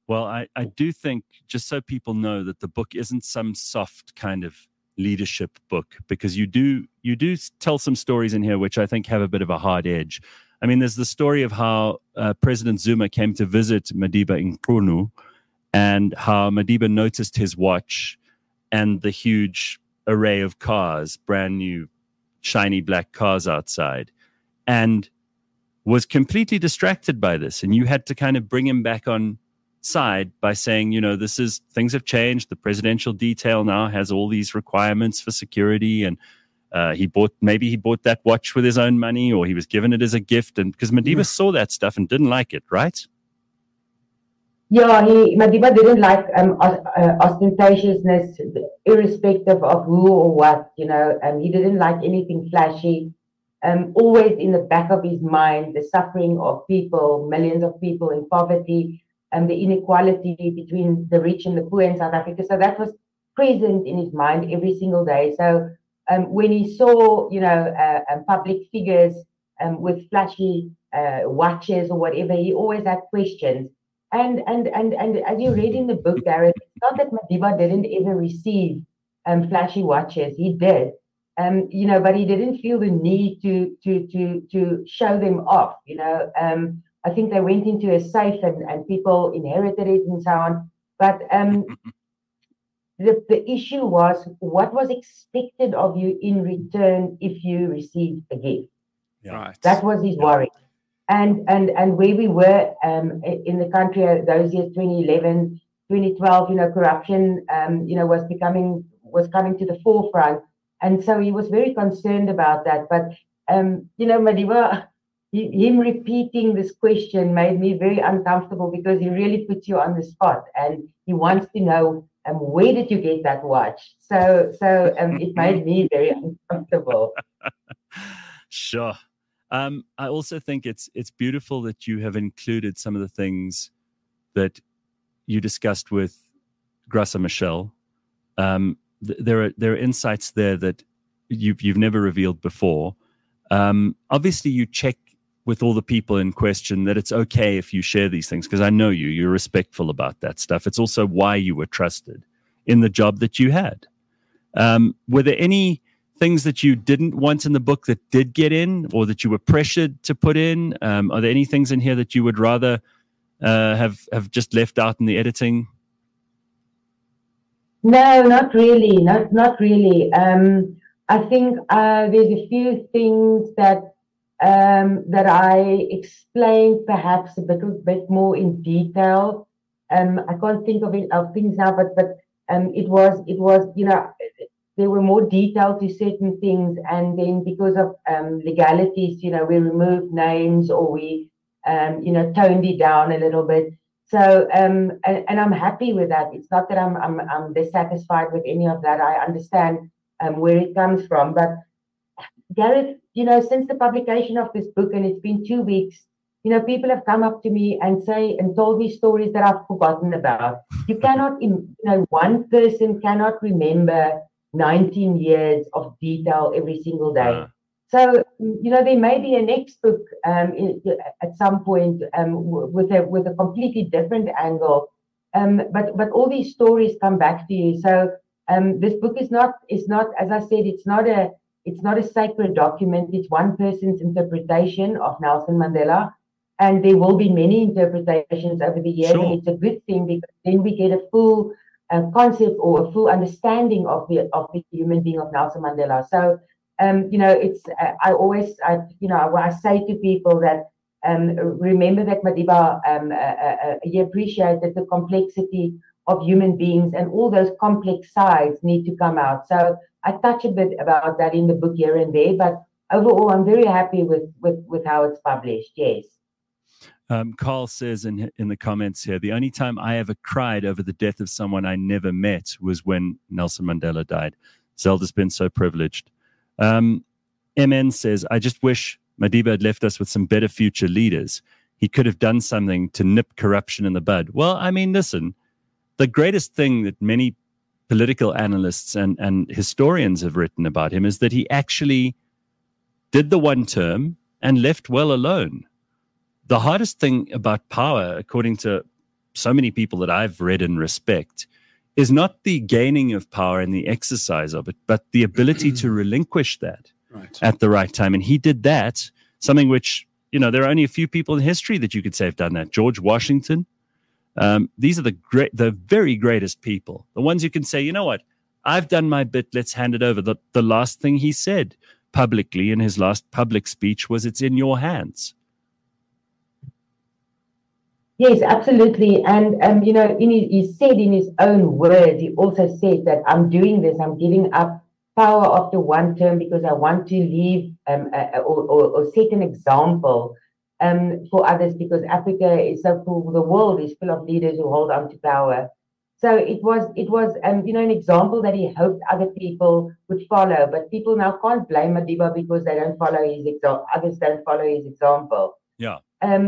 S1: Well, I do think, just so people know, that the book isn't some soft kind of leadership book, because you do tell some stories in here which I think have a bit of a hard edge. I mean, there's the story of how President Zuma came to visit Madiba in Qunu, and how Madiba noticed his watch and the huge array of cars, brand new, shiny black cars outside, and was completely distracted by this. And you had to kind of bring him back on side by saying, things have changed. The presidential detail now has all these requirements for security, and he bought that watch with his own money, or he was given it as a gift, and because Madiba saw that stuff and didn't like it, right?
S3: Yeah, Madiba didn't like ostentatiousness, irrespective of who or what, he didn't like anything flashy. Always in the back of his mind, the suffering of people, millions of people in poverty, and the inequality between the rich and the poor in South Africa. So that was present in his mind every single day. So when he saw, public figures with flashy watches or whatever, he always had questions. And as you read in the book, Gareth, it's not that Madiba didn't ever receive flashy watches. He did, but he didn't feel the need to show them off. I think they went into a safe and people inherited it and so on. But the issue was what was expected of you in return if you received a gift.
S2: Yeah. Right.
S3: That was his worry. And where we were in the country those years, 2011, 2012, corruption, was coming to the forefront. And so he was very concerned about that. But, Madiba, him repeating this question made me very uncomfortable, because he really puts you on the spot and he wants to know, where did you get that watch? So it made me very uncomfortable.
S1: Sure. I also think it's beautiful that you have included some of the things that you discussed with Graça Machel. There are insights there that you've never revealed before. Obviously, you check with all the people in question that it's okay if you share these things, because I know you're respectful about that stuff. It's also why you were trusted in the job that you had. Were there any things that you didn't want in the book that did get in, or that you were pressured to put in? Are there any things in here that you would rather have just left out in the editing?
S3: No, not really. Not really. I think there's a few things that I explained perhaps a bit more in detail. I can't think of things now, but it was there were more detail to certain things, and then because of legalities, we removed names, or we toned it down a little bit. So and I'm happy with that. It's not that I'm dissatisfied with any of that. I understand where it comes from, but Gareth, since the publication of this book, and it's been 2 weeks, people have come up to me and told me stories that I've forgotten about. You cannot, one person cannot remember 19 years of detail every single day. So, there may be a next book at some point with a completely different angle. But all these stories come back to you. So this book is not, as I said, it's not a sacred document. It's one person's interpretation of Nelson Mandela. And there will be many interpretations over the years. Sure. And it's a good thing, because then we get a full concept or a full understanding of the human being of Nelson Mandela. So, I say to people that remember that Madiba, he appreciated the complexity of human beings, and all those complex sides need to come out. So I touch a bit about that in the book here and there, but overall, I'm very happy with how it's published. Yes.
S1: Carl says in the comments here, the only time I ever cried over the death of someone I never met was when Nelson Mandela died. Zelda's been so privileged. MN says, I just wish Madiba had left us with some better future leaders. He could have done something to nip corruption in the bud. Well, I mean, listen, the greatest thing that many political analysts and historians have written about him is that he actually did the one term and left well alone. The hardest thing about power, according to so many people that I've read and respect is not the gaining of power and the exercise of it, but the ability to relinquish that at the right time. And he did that, something which, there are only a few people in history that you could say have done that. George Washington. These are the very greatest people, the ones you can say, you know what, I've done my bit, let's hand it over. The last thing he said publicly in his last public speech was, it's in your hands.
S3: Yes, absolutely. And, he said in his own words, he also said that I'm doing this, I'm giving up power after one term because I want to leave or set an example for others, because Africa is so full, the world is full of leaders who hold on to power. So it was an example that he hoped other people would follow. But people now can't blame Madiba because they don't follow his example. Others don't follow his example.
S1: Yeah.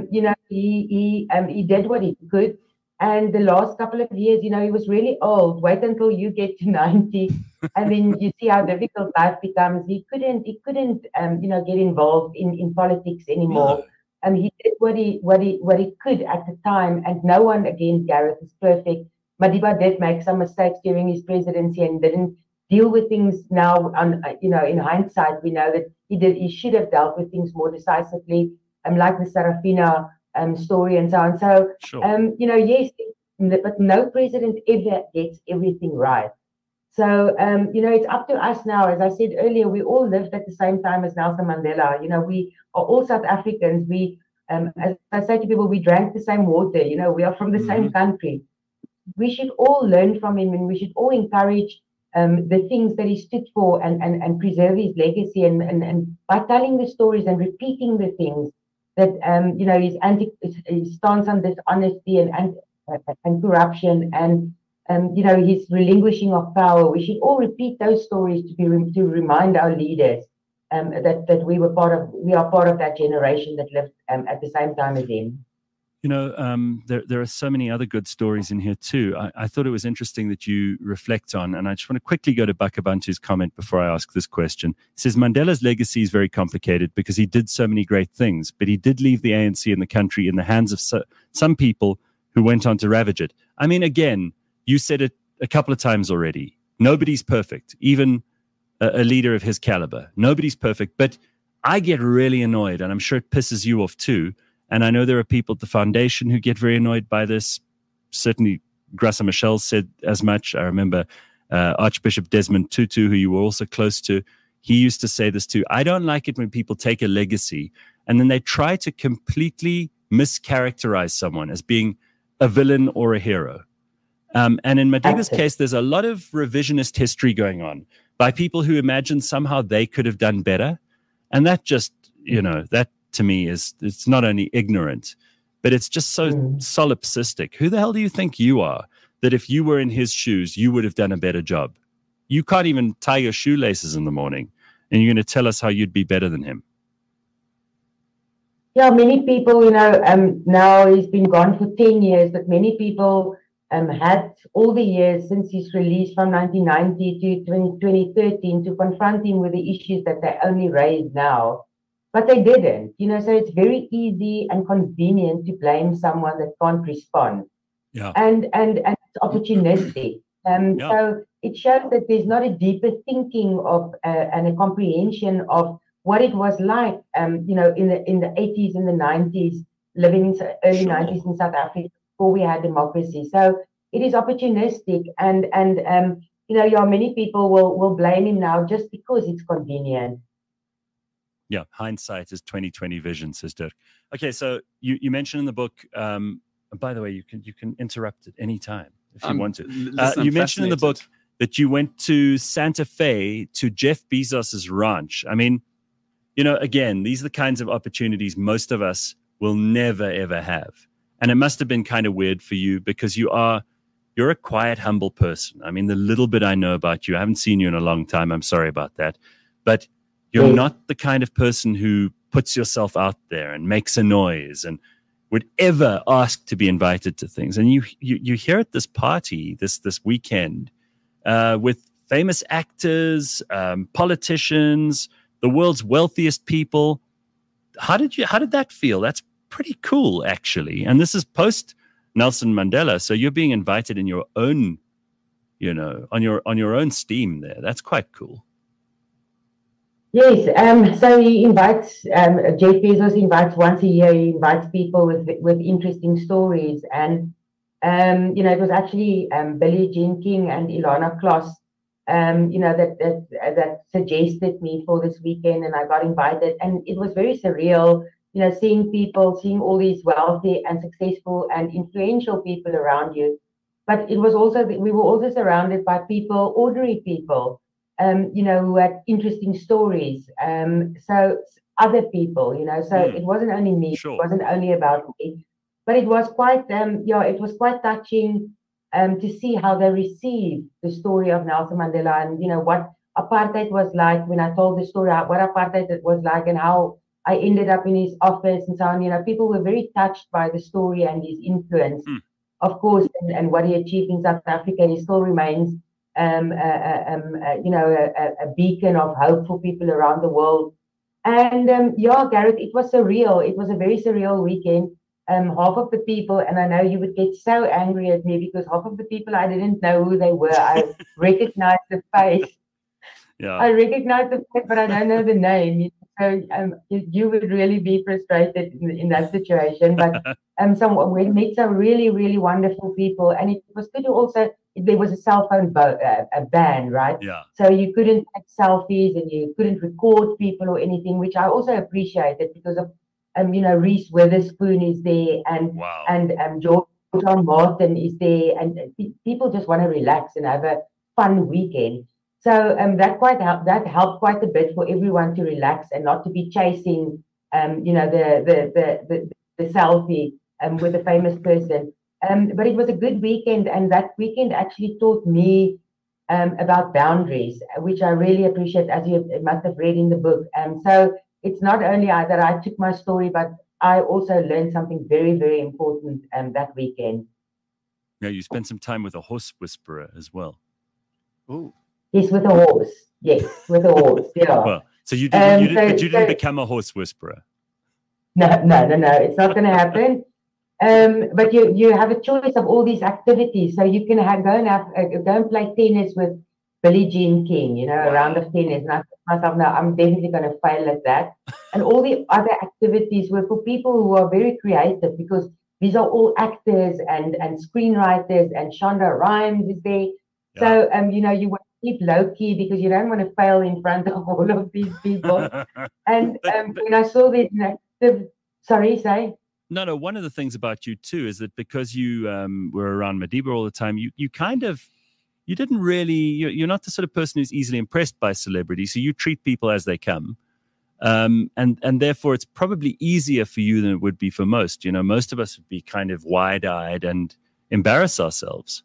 S3: He did what he could, and the last couple of years, he was really old. Wait until you get to 90, and then you see how difficult life becomes. He couldn't, get involved in politics anymore.
S1: No.
S3: He did what he could at the time, and no one, again, Gareth, is perfect. Madiba did make some mistakes during his presidency and didn't deal with things now. In hindsight, we know that he should have dealt with things more decisively. Like the Sarafina story and so on. So,
S1: sure.
S3: Yes, but no president ever gets everything right. So, it's up to us now. As I said earlier, we all lived at the same time as Nelson Mandela. We are all South Africans. We, as I say to people, we drank the same water. We are from the same country. We should all learn from him, and we should all encourage the things that he stood for and preserve his legacy. And by telling the stories and repeating the things that his stance on dishonesty and corruption and his relinquishing of power, we should all repeat those stories to remind our leaders that we are part of that generation that lived at the same time as him.
S1: There are so many other good stories in here too. I thought it was interesting that you reflect on, and I just want to quickly go to Bakabantu's comment before I ask this question. It says, Mandela's legacy is very complicated because he did so many great things, but he did leave the ANC and the country in the hands of some people who went on to ravage it. I mean, again, you said it a couple of times already. Nobody's perfect, even a leader of his caliber. Nobody's perfect, but I get really annoyed, and I'm sure it pisses you off too. And I know there are people at the foundation who get very annoyed by this. Certainly, Graça Machel said as much. I remember Archbishop Desmond Tutu, who you were also close to, he used to say this too. I don't like it when people take a legacy and then they try to completely mischaracterize someone as being a villain or a hero. And in Madiba's case, there's a lot of revisionist history going on by people who imagine somehow they could have done better. And that just, that to me it's not only ignorant, but it's just so solipsistic. Who the hell do you think you are that if you were in his shoes, you would have done a better job? You can't even tie your shoelaces in the morning, and you're going to tell us how you'd be better than him.
S3: Yeah, many people, now he's been gone for 10 years, but many people had all the years since his release from 1990 to 2013 to confront him with the issues that they only raise now. But they didn't, so it's very easy and convenient to blame someone that can't respond.
S1: Yeah.
S3: And it's opportunistic. So it shows that there's not a deeper thinking of and a comprehension of what it was like, in the 80s and the 90s, living in early 90s in South Africa before we had democracy. So it is opportunistic, and many people will blame him now just because it's convenient.
S1: Yeah, hindsight is 20/20 vision, says Dirk. Okay, so you mentioned in the book. By the way, you can interrupt at any time if you want to.
S2: Listen,
S1: you mentioned in the book that you went to Santa Fe to Jeff Bezos's ranch. I mean, again, these are the kinds of opportunities most of us will never ever have, and it must have been kind of weird for you because you're a quiet, humble person. I mean, the little bit I know about you, I haven't seen you in a long time. I'm sorry about that, but you're not the kind of person who puts yourself out there and makes a noise and would ever ask to be invited to things. And you're here at this party this weekend with famous actors, politicians, the world's wealthiest people. How did that feel? That's pretty cool, actually. And this is post Nelson Mandela. So you're being invited in your own, on your own steam there. That's quite cool.
S3: Yes, so he invites, Jeff Bezos invites once a year, he invites people with interesting stories. And, it was actually Billie Jean King and Ilana Kloss, that suggested me for this weekend, and I got invited. And it was very surreal, seeing all these wealthy and successful and influential people around you. But we were also surrounded by people, ordinary people, who had interesting stories. So other people, so it wasn't only me,
S1: Sure.
S3: It wasn't only about me, but it was quite touching to see how they received the story of Nelson Mandela and, what apartheid was like when I told the story, what apartheid was like and how I ended up in his office and so on. People were very touched by the story and his influence, of course, and what he achieved in South Africa. He still remains a beacon of hope for people around the world. And Gareth, it was surreal. It was a very surreal weekend. Half of the people, and I know you would get so angry at me because half of the people I didn't know who they were. I recognized the face.
S1: Yeah.
S3: I recognized the face, but I don't know the name. So you would really be frustrated in that situation. But we met some really, really wonderful people, and it was good to also. There was a cell phone ban, right?
S1: Yeah.
S3: So you couldn't take selfies and you couldn't record people or anything, which I also appreciated because of, Reese Witherspoon is there and
S1: Wow.
S3: and George John Martin is there, and people just want to relax and have a fun weekend. So that helped quite a bit for everyone to relax and not to be chasing, the selfie with a famous person. But it was a good weekend, and that weekend actually taught me about boundaries, which I really appreciate, as you must have read in the book. So it's not only that I took my story, but I also learned something very, very important that weekend.
S1: Yeah, you spent some time with a horse whisperer as well.
S2: Oh.
S3: Yes, with a horse. Yes, with a horse. Yeah.
S1: Well, so you didn't become a horse whisperer.
S3: No. It's not going to happen. But you have a choice of all these activities, so you can go and play tennis with Billie Jean King, a round of tennis. And I thought to myself, no, I'm definitely going to fail at that. And all the other activities were for people who are very creative, because these are all actors and screenwriters, and Shonda Rhimes is there. Yeah. So you want to keep low key because you don't want to fail in front of all of these people. And when I saw this sorry, say.
S1: No. One of the things about you too is that because you were around Madiba all the time, you didn't really. You're not the sort of person who's easily impressed by celebrity. So you treat people as they come, and therefore it's probably easier for you than it would be for most. Most of us would be kind of wide-eyed and embarrass ourselves.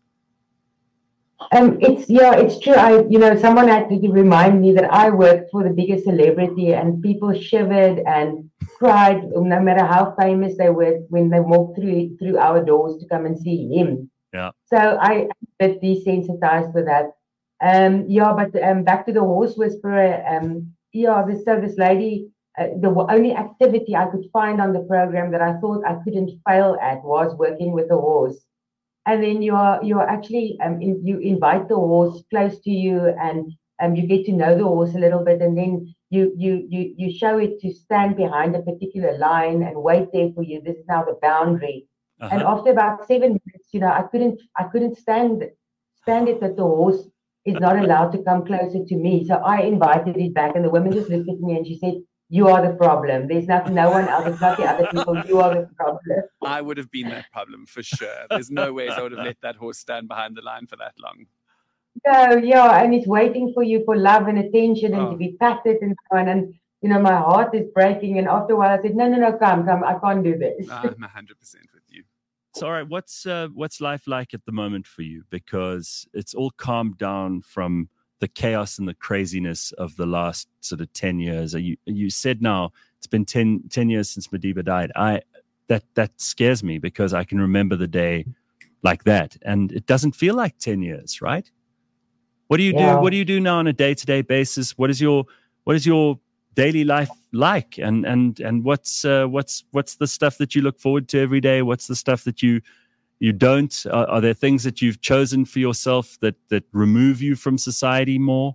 S3: It's true. Someone had to remind me that I worked for the biggest celebrity, and people shivered and cried no matter how famous they were when they walked through our doors to come and see him.
S1: Yeah.
S3: So I bit desensitized with that. But back to the horse whisperer. This lady. The only activity I could find on the program that I thought I couldn't fail at was working with a horse. And then you're actually you invite the horse close to you, and you get to know the horse a little bit, and then you show it to stand behind a particular line and wait there for you. This is now the boundary. Uh-huh. And after about 7 minutes, I couldn't stand it that the horse is not allowed to come closer to me. So I invited it back, and the woman just looked at me and she said, "You are the problem. There's no one else. It's not the other people. You are the problem."
S2: I would have been that problem for sure. There's no ways I would have let that horse stand behind the line for that long.
S3: No, and it's waiting for you for love and attention and to be patted and so on. And my heart is breaking. And after a while, I said, "No, come. I can't do this."
S2: I'm 100% with you.
S1: So, all right, what's life like at the moment for you? Because it's all calmed down from the chaos and the craziness of the last sort of 10 years. You said now it's been 10 years since Madiba died. That scares me because I can remember the day like that, and it doesn't feel like 10 years, right? What do you do? What do you do now on a day-to-day basis? What is your daily life like? And what's the stuff that you look forward to every day? What's the stuff that you You don't? Are there things that you've chosen for yourself that remove you from society more?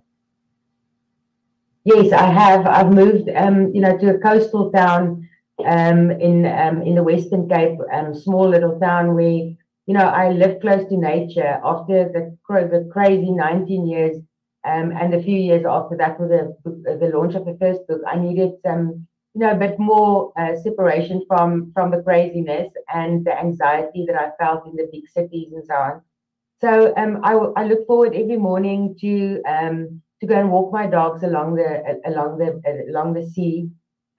S3: Yes, I have. I've moved, to a coastal town in the Western Cape, small little town where, I live close to nature. After the crazy 19 years, and a few years after that, with the launch of the first book, I needed a bit more separation from the craziness and the anxiety that I felt in the big cities and so on. So I look forward every morning to go and walk my dogs along the sea.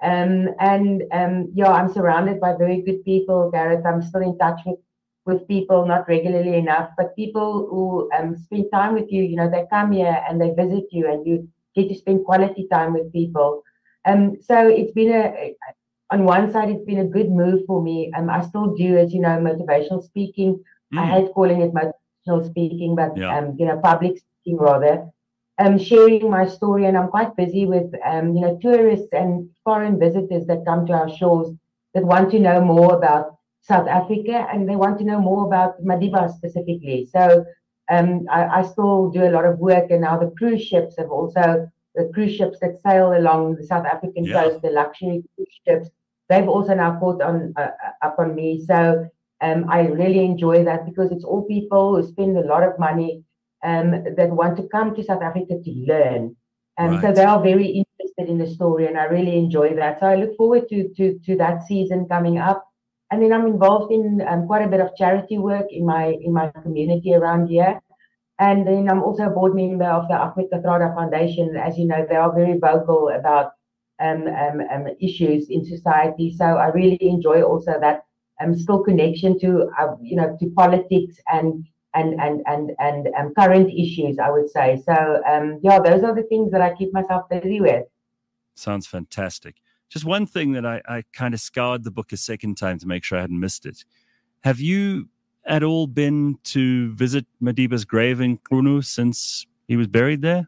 S3: I'm surrounded by very good people, Gareth. I'm still in touch with people, not regularly enough, but people who spend time with you. They come here and they visit you, and you get to spend quality time with people. So it's been on one side, it's been a good move for me. I still do, as you know, motivational speaking. I hate calling it motivational speaking, but public speaking rather. Sharing my story, and I'm quite busy with tourists and foreign visitors that come to our shores that want to know more about South Africa, and they want to know more about Madiba specifically. So I still do a lot of work, and now the cruise ships that sail along the South African coast, the luxury cruise ships, they've also now caught up on me. So I really enjoy that, because it's all people who spend a lot of money that want to come to South Africa to learn. So they are very interested in the story, and I really enjoy that. So I look forward to that season coming up. And then I'm involved in quite a bit of charity work in my community around here. And then I'm also a board member of the Ahmed Kathrada Foundation. As you know, they are very vocal about issues in society. So I really enjoy also that still connection to politics and current issues, I would say. So those are the things that I keep myself busy with.
S1: Sounds fantastic. Just one thing that I kind of scoured the book a second time to make sure I hadn't missed it. Have you at all been to visit Madiba's grave in Qunu since he was buried there?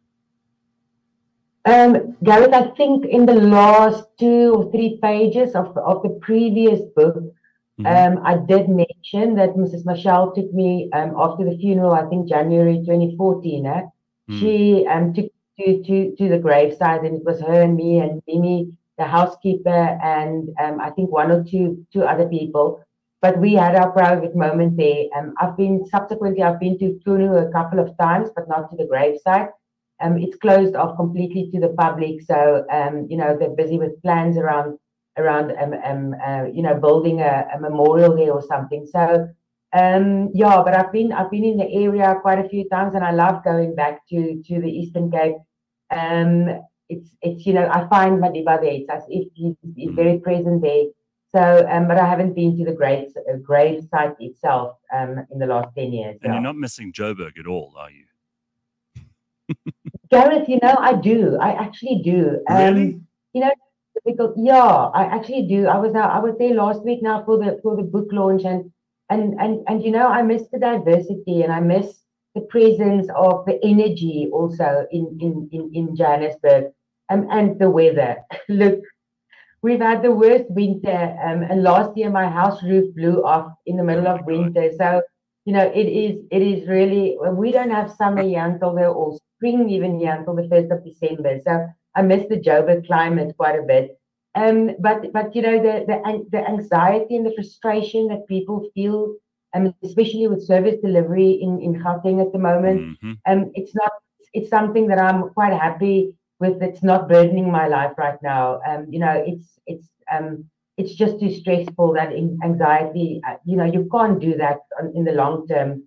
S3: Gareth, I think in the last 2 or 3 pages of the previous book, I did mention that Mrs. Mashal took me after the funeral, I think January 2014. She took to the graveside, and it was her and me and Mimi, the housekeeper, and I think 1 or 2 other people. But we had our private moment there. I've been to Qunu a couple of times, but not to the graveside. It's closed off completely to the public, so they're busy with plans around building a memorial there or something. So but I've been in the area quite a few times, and I love going back to the Eastern Cape. It's I find Madiba there. It's as if he's very present there. So but I haven't been to the grave site itself in the last 10 years.
S1: And you're not missing Joburg at all, are you?
S3: Gareth, I do. I actually do.
S1: Really?
S3: Because I actually do. I was there last week now for the book launch, and I miss the diversity, and I miss the presence of the energy also in Johannesburg, and the weather. Look, we've had the worst winter, and last year my house roof blew off in the middle of winter. So it is really, we don't have summer here until or spring even here until the 1st of December. So I miss the Joburg climate quite a bit. But the anxiety and the frustration that people feel, especially with service delivery in Gauteng at the moment, it's something that I'm quite happy with. It's not burdening my life right now. It's just too stressful, that anxiety. You can't do that in the long term.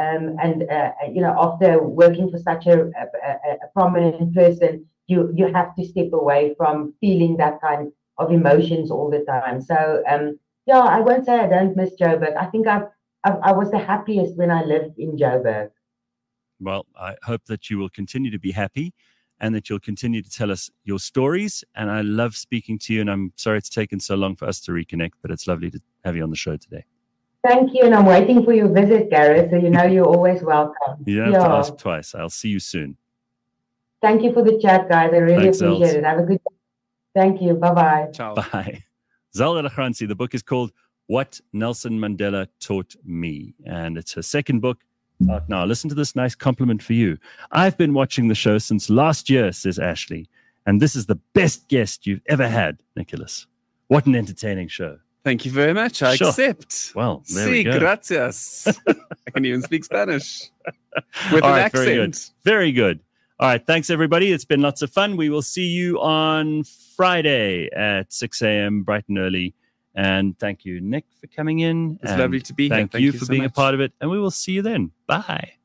S3: After working for such a prominent person, you have to step away from feeling that kind of emotions all the time. So I won't say I don't miss Joburg. I think I was the happiest when I lived in Joburg.
S1: Well, I hope that you will continue to be happy, and that you'll continue to tell us your stories. And I love speaking to you, and I'm sorry it's taken so long for us to reconnect, but it's lovely to have you on the show today.
S3: Thank you, and I'm waiting for your visit, Gareth, so you're always welcome.
S1: You don't have to ask twice. I'll see you soon.
S3: Thank you for the chat, guys. I really appreciate it. Have a good day. Thank you. Bye-bye.
S2: Ciao.
S1: Bye. Zelda Argranzi, the book is called What Nelson Mandela Taught Me. And it's her second book out now. Listen to this nice compliment for you. I've been watching the show since last year, says Ashley. And this is the best guest you've ever had, Nicholas. What an entertaining show.
S2: Thank you very much. I accept.
S1: Well, there we go.
S2: Gracias. I can even speak Spanish with an accent.
S1: Very good. Very good. All right. Thanks, everybody. It's been lots of fun. We will see you on Friday at 6 a.m. bright and early. And thank you, Nick, for coming in.
S2: It's lovely to be here.
S1: Thank you for being a part of it. And we will see you then. Bye.